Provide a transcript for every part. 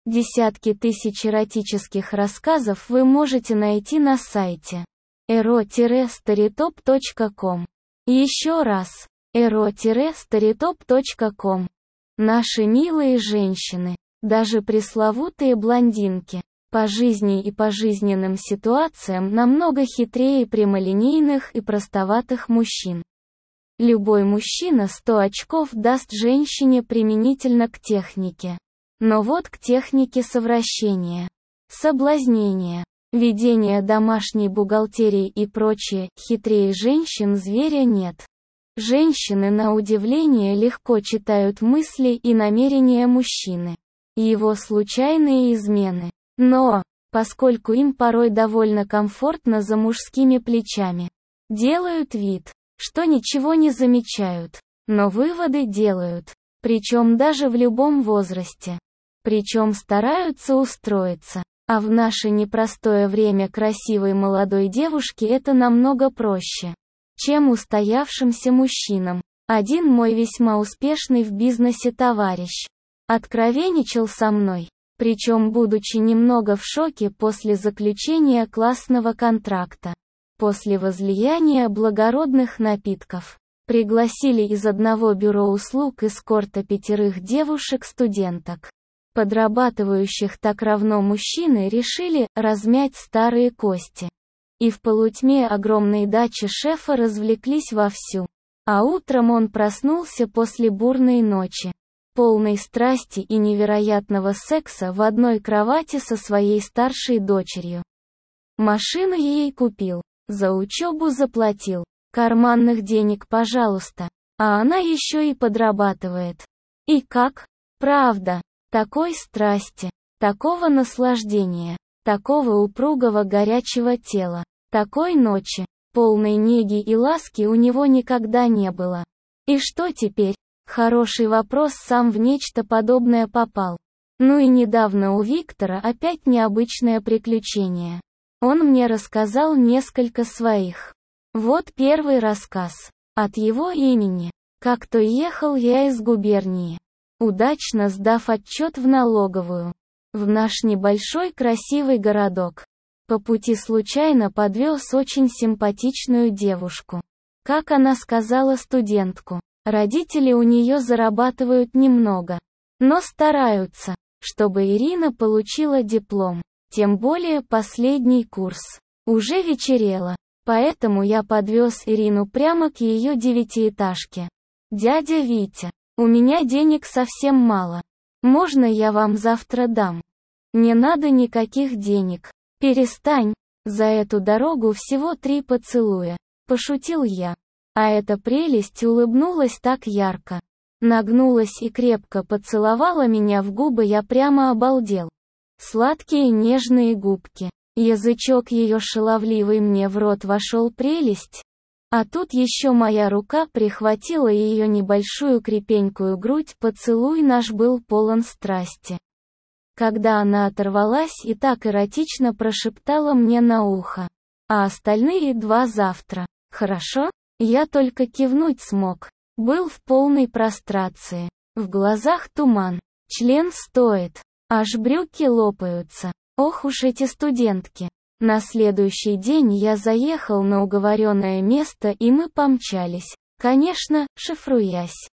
Десятки тысяч эротических рассказов вы можете найти на сайте ero-storytop.com. Еще раз, ero-storytop.com. Наши милые женщины, даже пресловутые блондинки, по жизни и по жизненным ситуациям намного хитрее прямолинейных и простоватых мужчин. Любой мужчина 100 очков даст женщине применительно к технике. Но вот к технике совращения, соблазнения, ведения домашней бухгалтерии и прочее, хитрее женщин зверя нет. Женщины на удивление легко читают мысли и намерения мужчины, его случайные измены. Но, поскольку им порой довольно комфортно за мужскими плечами, делают вид, что ничего не замечают, но выводы делают, причем даже в любом возрасте. Причем стараются устроиться. А в наше непростое время красивой молодой девушке это намного проще, чем устоявшимся мужчинам. Один мой весьма успешный в бизнесе товарищ откровенничал со мной, причем будучи немного в шоке после заключения классного контракта. После возлияния благородных напитков пригласили из одного бюро услуг эскорта 5 девушек-студенток, подрабатывающих так равно мужчины, решили размять старые кости. И в полутьме огромной дачи шефа развлеклись вовсю. А утром он проснулся после бурной ночи, полной страсти и невероятного секса в одной кровати со своей старшей дочерью. Машину ей купил, за учебу заплатил, карманных денег пожалуйста, а она еще и подрабатывает. И как? Правда. Такой страсти, такого наслаждения, такого упругого горячего тела, такой ночи, полной неги и ласки у него никогда не было. И что теперь? Хороший вопрос, сам в нечто подобное попал. Ну и недавно у Виктора опять необычное приключение. Он мне рассказал несколько своих. Вот первый рассказ. От его имени. Как-то ехал я из губернии, удачно сдав отчет в налоговую, в наш небольшой красивый городок. По пути случайно подвез очень симпатичную девушку. Как она сказала, студентку. Родители у нее зарабатывают немного, но стараются, чтобы Ирина получила диплом. Тем более последний курс. Уже вечерело, поэтому я подвез Ирину прямо к ее 9-этажке. «Дядя Витя, у меня денег совсем мало. Можно я вам завтра дам?» «Не надо никаких денег. Перестань. За эту дорогу всего 3 поцелуя», — пошутил я. А эта прелесть улыбнулась так ярко, нагнулась и крепко поцеловала меня в губы, я прямо обалдел. Сладкие нежные губки, язычок ее шаловливый мне в рот вошел, прелесть. А тут еще моя рука прихватила ее небольшую крепенькую грудь, поцелуй наш был полон страсти. Когда она оторвалась и так эротично прошептала мне на ухо: «А остальные 2 завтра, хорошо?» Я только кивнуть смог. Был в полной прострации. В глазах туман. Член стоит. Аж брюки лопаются. Ох уж эти студентки. На следующий день я заехал на уговоренное место, и мы помчались, конечно, шифруясь.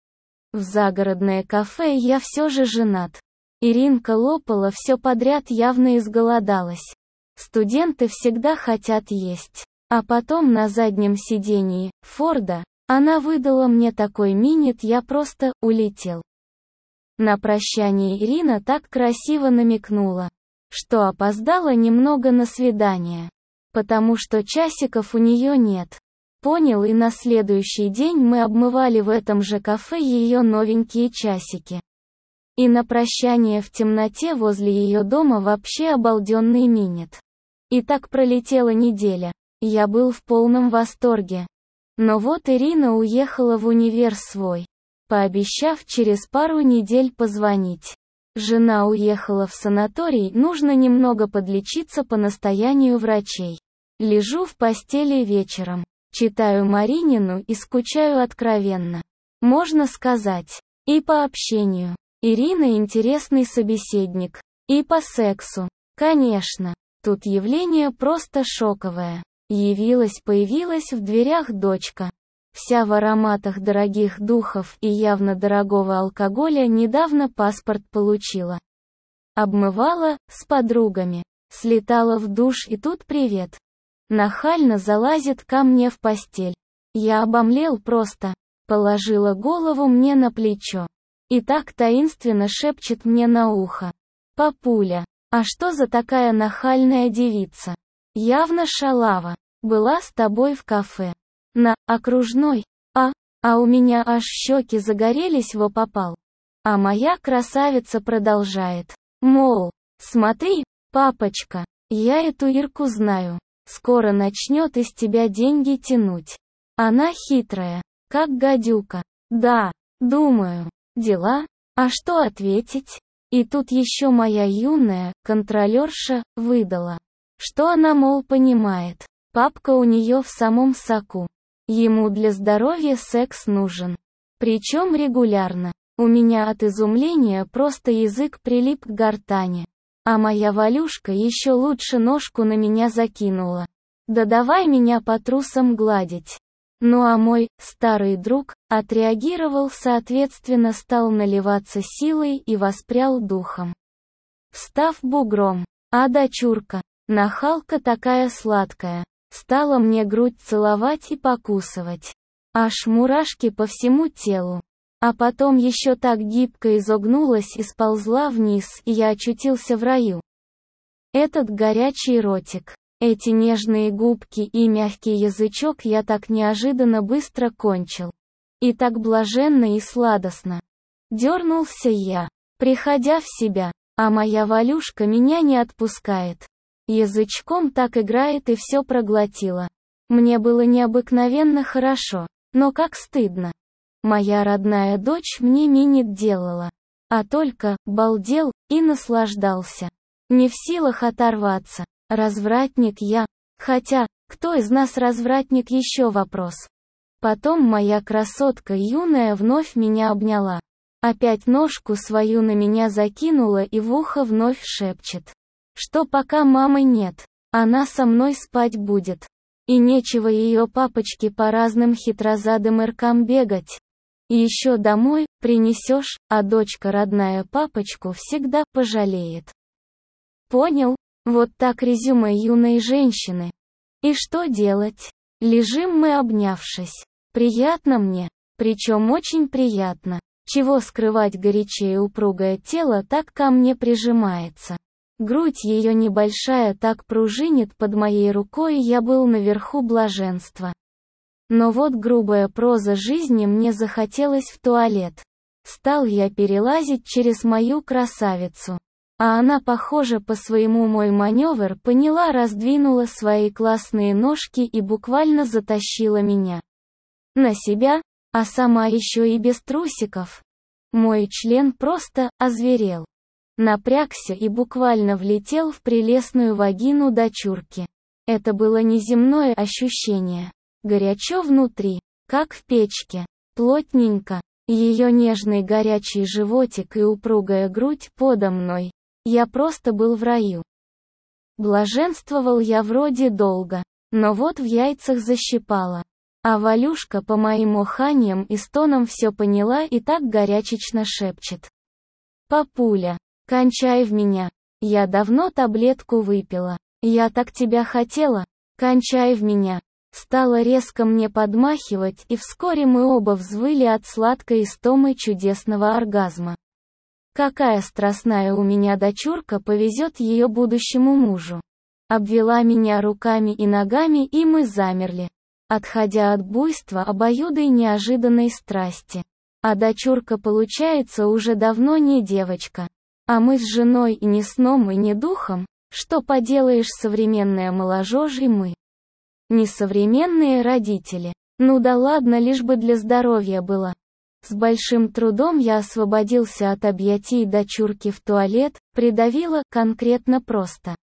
В загородное кафе. Я все же женат. Иринка лопала все подряд, явно изголодалась. Студенты всегда хотят есть. А потом на заднем сидении Форда она выдала мне такой минет, я просто улетел. На прощание Ирина так красиво намекнула, что опоздала немного на свидание, потому что часиков у нее нет. Понял, и на следующий день мы обмывали в этом же кафе ее новенькие часики. И на прощание в темноте возле ее дома вообще обалденный минет. И так пролетела неделя. Я был в полном восторге. Но вот Ирина уехала в универ свой, пообещав через пару недель позвонить. Жена уехала в санаторий, нужно немного подлечиться по настоянию врачей. Лежу в постели вечером, читаю Маринину и скучаю откровенно. Можно сказать, и по общению. Ирина интересный собеседник. И по сексу. Конечно. Тут явление просто шоковое. Появилась в дверях дочка. Вся в ароматах дорогих духов и явно дорогого алкоголя, недавно паспорт получила. Обмывала, с подругами. Слетала в душ и тут привет. Нахально залазит ко мне в постель. Я обомлел просто. Положила голову мне на плечо. И так таинственно шепчет мне на ухо. «Папуля, а что за такая нахальная девица? Явно шалава. Была с тобой в кафе. На окружной. А у меня аж щеки загорелись во попал. А моя красавица продолжает. Мол, смотри, папочка, я эту Ирку знаю. Скоро начнет из тебя деньги тянуть. Она хитрая, как гадюка. Да, думаю, дела, а что ответить? И тут еще моя юная контролерша выдала, что она, мол, понимает. Папка у нее в самом соку. Ему для здоровья секс нужен. Причем регулярно. У меня от изумления просто язык прилип к гортани. А моя Валюшка еще лучше ножку на меня закинула. Да давай меня по трусам гладить. Ну а мой старый друг отреагировал соответственно, стал наливаться силой и воспрял духом. Встав бугром, а дочурка, нахалка такая сладкая, стала мне грудь целовать и покусывать. Аж мурашки по всему телу. А потом еще так гибко изогнулась и сползла вниз, и я очутился в раю. Этот горячий ротик, эти нежные губки и мягкий язычок я так неожиданно быстро кончил. И так блаженно и сладостно. Дернулся я, приходя в себя, а моя Валюшка меня не отпускает. Язычком так играет и все проглотила. Мне было необыкновенно хорошо, но как стыдно. Моя родная дочь мне минет делала. А только, балдел, и наслаждался. Не в силах оторваться. Развратник я. Хотя, кто из нас развратник, еще вопрос. Потом моя красотка юная вновь меня обняла. Опять ножку свою на меня закинула и в ухо вновь шепчет. Что пока мамы нет, она со мной спать будет. И нечего ее папочке по разным хитрозадым иркам бегать. И еще домой принесешь, а дочка родная папочку всегда пожалеет. Понял? Вот так резюме юной женщины. И что делать? Лежим мы обнявшись. Приятно мне, причем очень приятно. Чего скрывать, горячее упругое тело так ко мне прижимается. Грудь ее небольшая так пружинит под моей рукой, и я был наверху блаженства. Но вот грубая проза жизни, мне захотелось в туалет. Стал я перелазить через мою красавицу. А она, похоже, по своему мой маневр поняла, раздвинула свои классные ножки и буквально затащила меня на себя, а сама еще и без трусиков. Мой член просто озверел. Напрягся и буквально влетел в прелестную вагину дочурки. Это было неземное ощущение. Горячо внутри, как в печке, плотненько, ее нежный горячий животик и упругая грудь подо мной. Я просто был в раю. Блаженствовал я вроде долго, но вот в яйцах защипало. А Валюшка по моим оханьям и стонам все поняла и так горячечно шепчет. «Папуля, кончай в меня. Я давно таблетку выпила. Я так тебя хотела. Кончай в меня». Стала резко мне подмахивать, и вскоре мы оба взвыли от сладкой истомы чудесного оргазма. Какая страстная у меня дочурка повезет ее будущему мужу. Обвела меня руками и ногами, и мы замерли, отходя от буйства обоюдой неожиданной страсти. А дочурка, получается, уже давно не девочка. А мы с женой и ни сном, и ни духом. Что поделаешь, современная молодежь и мы. Несовременные родители. Ну да ладно, лишь бы для здоровья было. С большим трудом я освободился от объятий дочурки в туалет, придавила конкретно просто.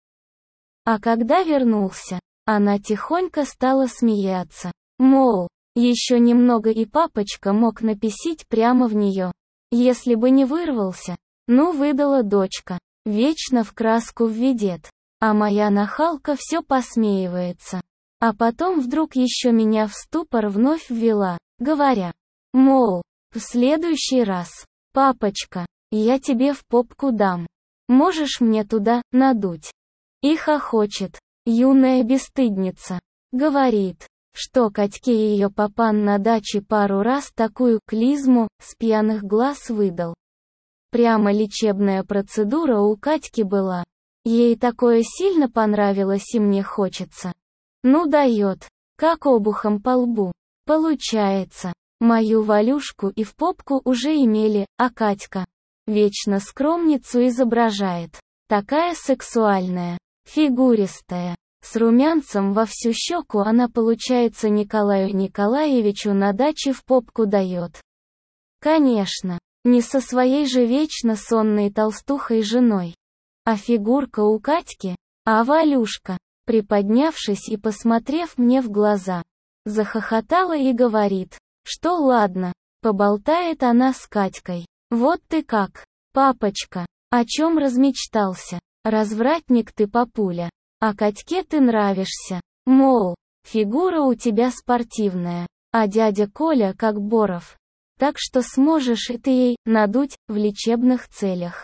А когда вернулся, она тихонько стала смеяться. Мол, еще немного и папочка мог написить прямо в нее. Если бы не вырвался, ну выдала дочка, вечно в краску введет. А моя нахалка все посмеивается. А потом вдруг еще меня в ступор вновь ввела, говоря, мол, в следующий раз, папочка, я тебе в попку дам. Можешь мне туда надуть? И хохочет, юная бесстыдница. Говорит, что Катьке ее папан на даче пару раз такую клизму с пьяных глаз выдал. Прямо лечебная процедура у Катьки была. Ей такое сильно понравилось и мне хочется. Ну дает, как обухом по лбу. Получается, мою Валюшку и в попку уже имели, а Катька вечно скромницу изображает. Такая сексуальная, фигуристая. С румянцем во всю щеку она, получается, Николаю Николаевичу на даче в попку дает. Конечно, не со своей же вечно сонной толстухой женой. А фигурка у Катьки, а Валюшка, приподнявшись и посмотрев мне в глаза, захохотала и говорит, что ладно, поболтает она с Катькой. Вот ты как, папочка, о чем размечтался, развратник ты, папуля. А Катьке ты нравишься, мол, фигура у тебя спортивная, а дядя Коля как Боров. Так что сможешь и ты ей надуть в лечебных целях.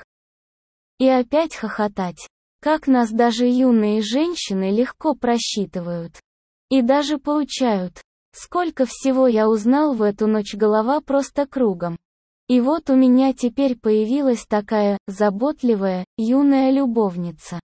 И опять хохотать. Как нас даже юные женщины легко просчитывают. И даже поучают. Сколько всего я узнал в эту ночь, голова просто кругом. И вот у меня теперь появилась такая заботливая, юная любовница.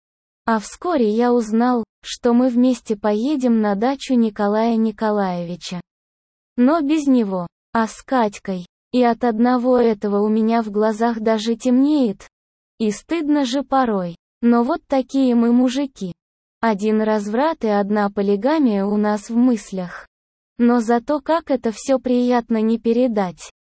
А вскоре я узнал, что мы вместе поедем на дачу Николая Николаевича. Но без него, а с Катькой. И от одного этого у меня в глазах даже темнеет. И стыдно же порой. Но вот такие мы мужики. Один разврат и одна полигамия у нас в мыслях. Но зато как это все приятно не передать.